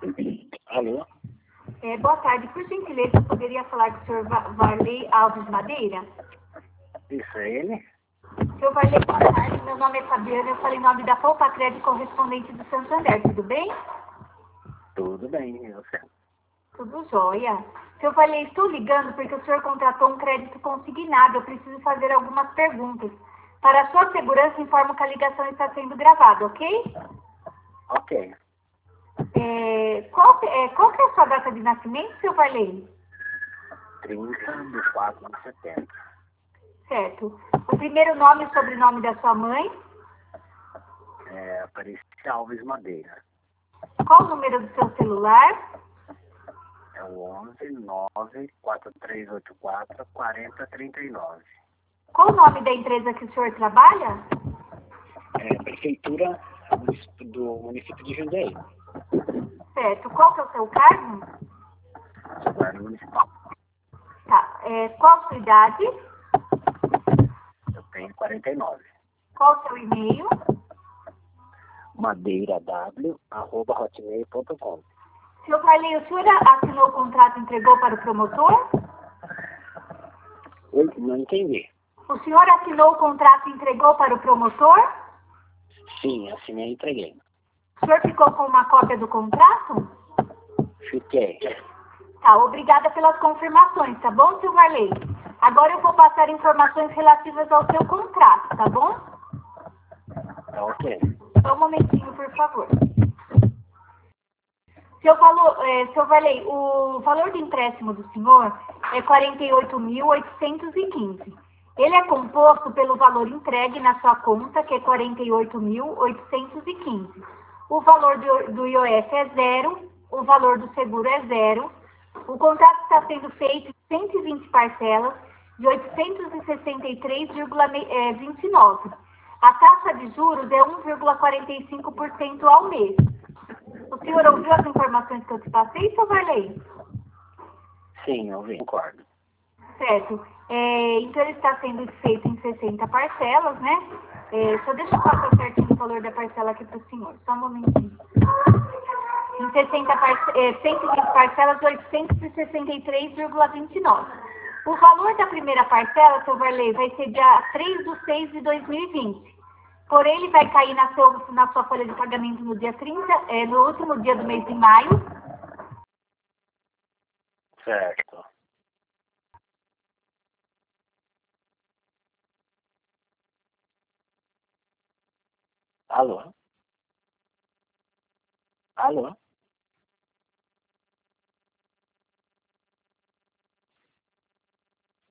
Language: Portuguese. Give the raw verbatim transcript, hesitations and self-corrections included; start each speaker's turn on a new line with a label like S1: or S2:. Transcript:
S1: Alô?
S2: É, boa tarde. Por gentileza, eu poderia falar com o senhor Va- Varley Alves Madeira?
S1: Isso é ele?
S2: Senhor Varley, boa tarde. Meu nome é Fabiana. Eu falei em nome da Poupa Crédito correspondente do Santander. Tudo bem?
S1: Tudo bem, e você?
S2: Tudo jóia. Senhor Varley, estou ligando porque o senhor contratou um crédito consignado. Eu preciso fazer algumas perguntas. Para a sua segurança, informo que a ligação está sendo gravada, ok?
S1: Ok.
S2: É, qual, é, qual que é a sua data de nascimento, senhor Varley?
S1: trinta de quatro de setembro.
S2: Certo. O primeiro nome e sobrenome da sua mãe?
S1: É, Aparecida Alves Madeira.
S2: Qual o número do seu celular?
S1: É o onze nove quatro três oito quatro quatro zero três nove.
S2: Qual o nome da empresa que o senhor trabalha?
S1: É, Prefeitura do município de Jundiaí.
S2: Certo. Qual que é o seu cargo?
S1: Guarda Municipal.
S2: Tá. É, qual a sua idade?
S1: Eu tenho quarenta e nove.
S2: Qual o seu e-mail?
S1: madeiraw, arroba hotmail ponto com.
S2: Senhor Varley, o senhor assinou o contrato e entregou para o promotor?
S1: Oi, não entendi.
S2: O senhor assinou o contrato e entregou para o promotor?
S1: Sim, assinei e entreguei.
S2: O senhor ficou com uma cópia do contrato?
S1: Fiquei.
S2: Tá, obrigada pelas confirmações, tá bom, senhor Varley? Agora eu vou passar informações relativas ao seu contrato, tá bom?
S1: Tá ok.
S2: Só um momentinho, por favor. Seu valor, é, seu Varley, o valor do empréstimo do senhor é quarenta e oito mil oitocentos e quinze. Ele é composto pelo valor entregue na sua conta, que é quarenta e oito mil oitocentos e quinze. O valor do, do I O F é zero, o valor do seguro é zero. O contrato está sendo feito em cento e vinte parcelas de oitocentos e sessenta e três vírgula vinte e nove. A taxa de juros é um vírgula quarenta e cinco por cento ao mês. O senhor ouviu as informações que eu te passei, seu Varley?
S1: Sim, eu vi. Concordo.
S2: Certo. É, então, ele está sendo feito em sessenta parcelas, né? É, só deixa eu passar certinho o valor da parcela aqui para o senhor. Só um momentinho. Em sessenta parce... é, cento e vinte parcelas, oitocentos e sessenta e três vírgula vinte e nove. O valor da primeira parcela, seu Varley, vai ser dia três de seis de dois mil e vinte. Porém, ele vai cair na, seu, na sua folha de pagamento no dia trinta, é, no último dia do mês de maio.
S1: Certo. Alô? Alô?